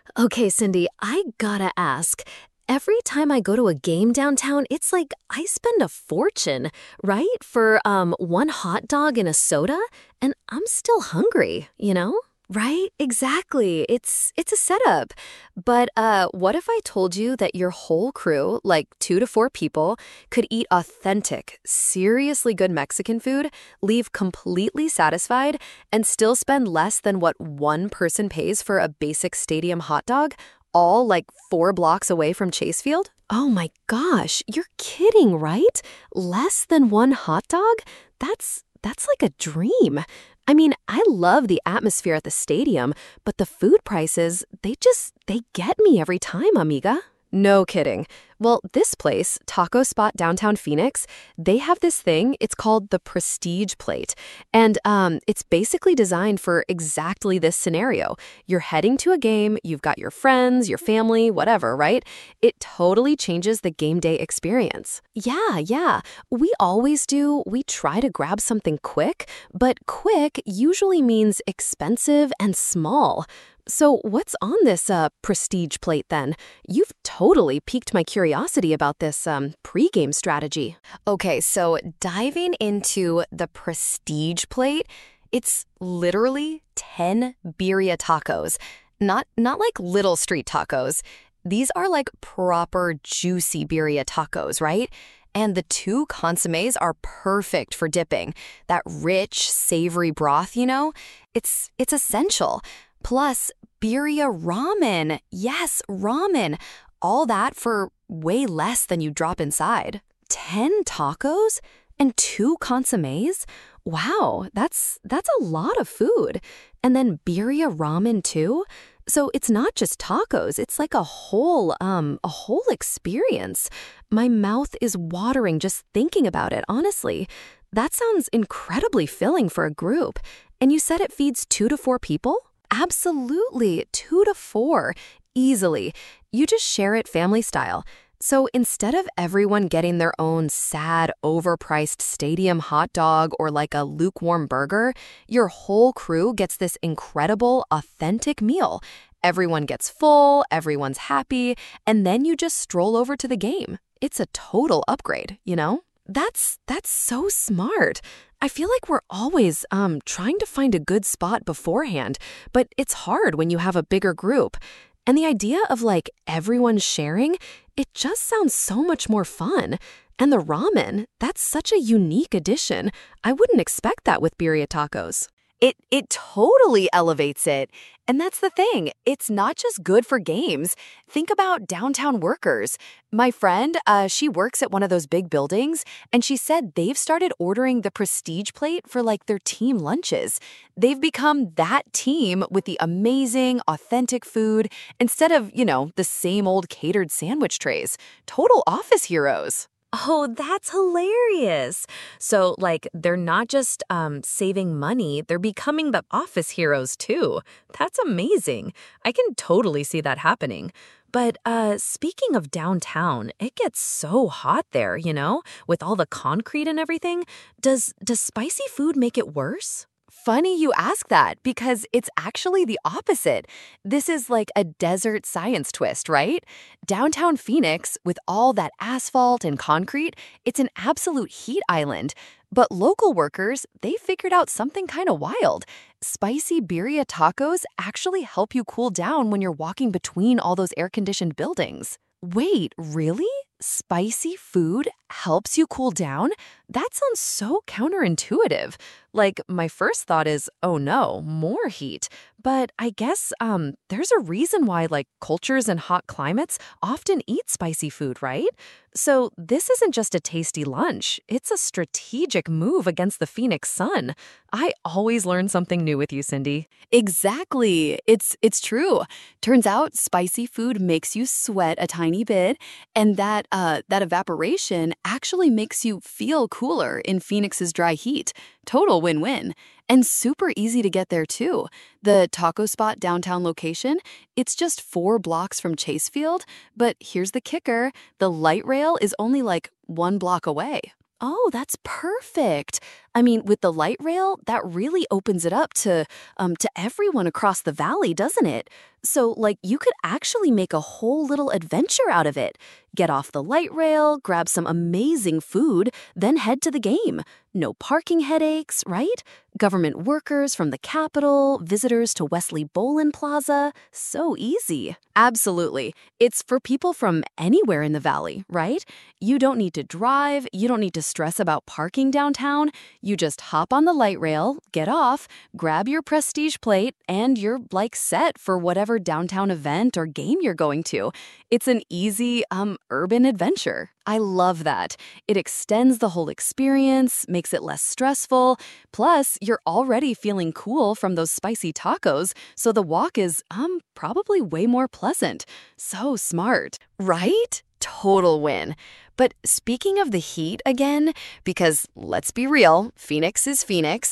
Okay, Cindy, I gotta ask. Every time I go to a game downtown, it's like I spend a fortune, right? For one hot dog and a soda, and I'm still hungry, you know? Right? Exactly. It's a setup. But what if I told you that your whole crew, like 2 to 4 people, could eat authentic, seriously good Mexican food, leave completely satisfied, and still spend less than what one person pays for a basic stadium hot dog, all like 4 blocks away from Chase Field? Oh my gosh, you're kidding, right? Less than one hot dog? That's like a dream. I mean, I love the atmosphere at the stadium, but the food prices, they get me every time, amiga. No kidding. Well, this place, Taco Spot Downtown Phoenix, they have this thing. It's called the Prestige Plate. And it's basically designed for exactly this scenario. You're heading to a game, you've got your friends, your family, whatever, right? It totally changes the game day experience. Yeah. We always do. We try to grab something quick, but quick usually means expensive and small. So what's on this prestige plate then? You've totally piqued my curiosity about this pre-game strategy. Okay, so diving into the prestige plate, it's literally 10 birria tacos. Not like little street tacos. These are like proper juicy birria tacos, right? And the 2 consommes are perfect for dipping. That rich, savory broth, it's essential. Plus, birria ramen. Yes, ramen. All that for way less than you drop inside. 10 tacos and 2 consommes? Wow, that's a lot of food. And then birria ramen too? So it's not just tacos, it's like a whole experience. My mouth is watering just thinking about it, honestly. That sounds incredibly filling for a group. And you said it feeds 2 to 4 people? Absolutely, 2 to 4, easily. You just share it family style. So instead of everyone getting their own sad, overpriced stadium hot dog or like a lukewarm burger, your whole crew gets this incredible, authentic meal. Everyone gets full, everyone's happy, and then you just stroll over to the game. It's a total upgrade, you know? That's so smart. I feel like we're always trying to find a good spot beforehand, but it's hard when you have a bigger group. And the idea of like everyone sharing, it just sounds so much more fun. And the ramen, that's such a unique addition. I wouldn't expect that with birria tacos. It totally elevates it. And that's the thing. It's not just good for games. Think about downtown workers. My friend, she works at one of those big buildings, and she said they've started ordering the prestige plate for like their team lunches. They've become that team with the amazing, authentic food instead of, the same old catered sandwich trays. Total office heroes. Oh, that's hilarious. So, like, they're not just saving money, they're becoming the office heroes too. That's amazing. I can totally see that happening. But speaking of downtown, it gets so hot there, with all the concrete and everything. Does spicy food make it worse? Funny you ask that because it's actually the opposite. This is like a desert science twist, right? Downtown Phoenix, with all that asphalt and concrete, it's an absolute heat island. But local workers, they figured out something kind of wild. Spicy birria tacos actually help you cool down when you're walking between all those air-conditioned buildings. Wait, really? Spicy food helps you cool down? That sounds so counterintuitive. Like, my first thought is, oh no, more heat. But I guess there's a reason why, like, cultures in hot climates often eat spicy food, right? So this isn't just a tasty lunch. It's a strategic move against the Phoenix sun. I always learn something new with you, Cindy. Exactly. It's true. Turns out spicy food makes you sweat a tiny bit, and that evaporation actually makes you feel cooler in Phoenix's dry heat. Total win-win. And super easy to get there too. The Taco Spot downtown location, it's just 4 blocks from Chase Field, but here's the kicker, the light rail is only like 1 block away. Oh, that's perfect. I mean, with the light rail, that really opens it up to everyone across the valley, doesn't it? So, like, you could actually make a whole little adventure out of it. Get off the light rail, grab some amazing food, then head to the game. No parking headaches, right? Government workers from the Capitol, visitors to Wesley Bolin Plaza. So easy. Absolutely. It's for people from anywhere in the valley, right? You don't need to drive, you don't need to stress about parking downtown. You just hop on the light rail, get off, grab your prestige plate, and you're like set for whatever downtown event or game you're going to. It's an easy, urban adventure. I love that. It extends the whole experience, makes it less stressful. Plus, you're already feeling cool from those spicy tacos, so the walk is, probably way more pleasant. So smart, right? Total win. But speaking of the heat again, because let's be real, Phoenix is Phoenix,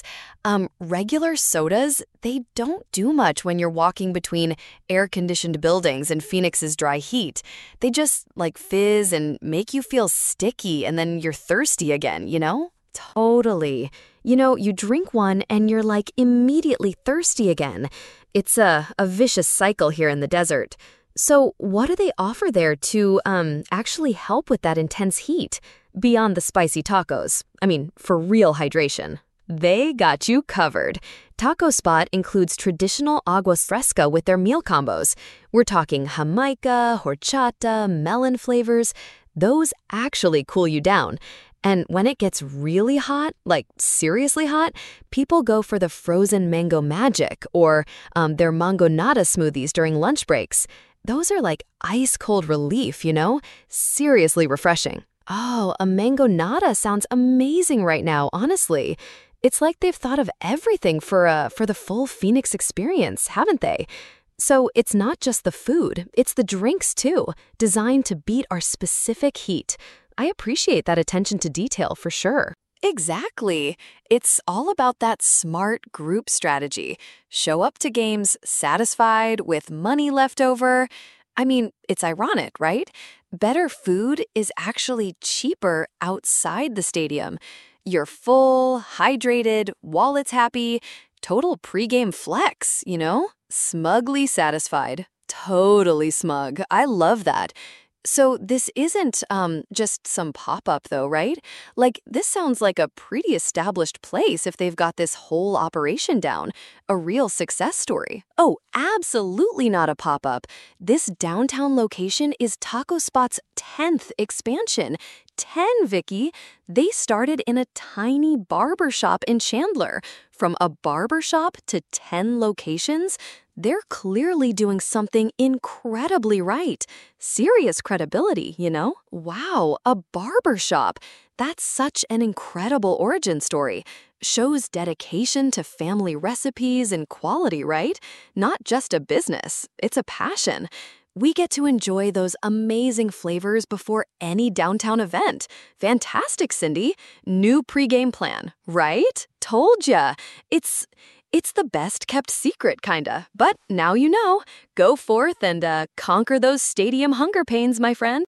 regular sodas, they don't do much when you're walking between air-conditioned buildings in Phoenix's dry heat. They just, like, fizz and make you feel sticky and then you're thirsty again, you know? Totally. You know, you drink one and you're, like, immediately thirsty again. It's a vicious cycle here in the desert. So what do they offer there to actually help with that intense heat? Beyond the spicy tacos. I mean, for real hydration. They got you covered. Taco Spot includes traditional agua fresca with their meal combos. We're talking Jamaica, horchata, melon flavors. Those actually cool you down. And when it gets really hot, like seriously hot, people go for the frozen mango magic or their mango nata smoothies during lunch breaks. Those are like ice-cold relief, you know? Seriously refreshing. Oh, a mango nata sounds amazing right now, honestly. It's like they've thought of everything for the full Phoenix experience, haven't they? So it's not just the food, it's the drinks too, designed to beat our specific heat. I appreciate that attention to detail for sure. Exactly. It's all about that smart group strategy. Show up to games satisfied with money left over. I mean, it's ironic, right? Better food is actually cheaper outside the stadium. You're full, hydrated, wallets happy, total pregame flex, you know? Smugly satisfied. Totally smug. I love that. So this isn't just some pop-up though, right? Like this sounds like a pretty established place if they've got this whole operation down. A real success story. Oh, absolutely not a pop-up. This downtown location is Taco Spot's 10th expansion. 10, Vicky. They started in a tiny barber shop in Chandler. From a barber shop to 10 locations, they're clearly doing something incredibly right. Serious credibility, you know? Wow, a barber shop. That's such an incredible origin story. Shows dedication to family recipes and quality, right? Not just a business, it's a passion. We get to enjoy those amazing flavors before any downtown event. Fantastic, Cindy. New pregame plan, right? Told ya. It's the best kept secret, kinda. But now you know. Go forth and conquer those stadium hunger pains, my friend.